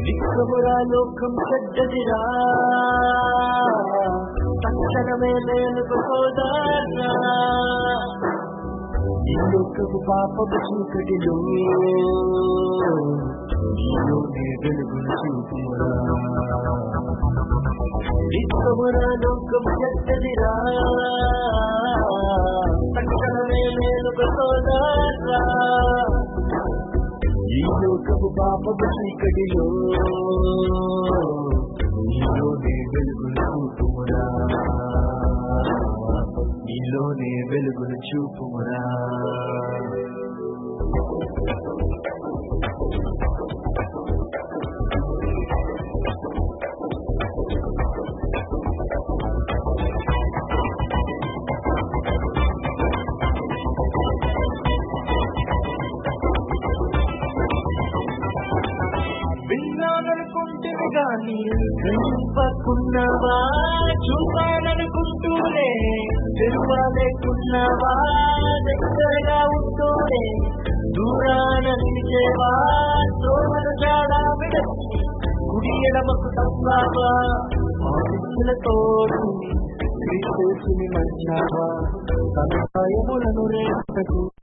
విశ్వమురా లోకం చెడ్డదిరా తక్షణమే మేలుకు సోదరా ఈ లోకపు పాపపు చీకటిలో నీలోనే వెలుగును చూపుమురా విశ్వమురా లోకం చెడ్డదిరా తక్షణమే మేలుకు సోదరా ఈ లోకపు పాపపు చీకటిలో నీలోనే వెలుగును చూపుమురా నీలోనే వెలుగును చూపుమురా విన్నాననుకుంటుని గాని గ్రహింపకున్నవా చూపాలనుకుంటూనే తెలువాలేకున్నవా దగ్గరగా ఉంటూనే దూరాన నిలిచేవా తోమను జాడా విడచి కుడి ఎడమకు తప్పావా ఆశలతోడు క్రీస్తుని మర్చావా తన భయములను రేపకు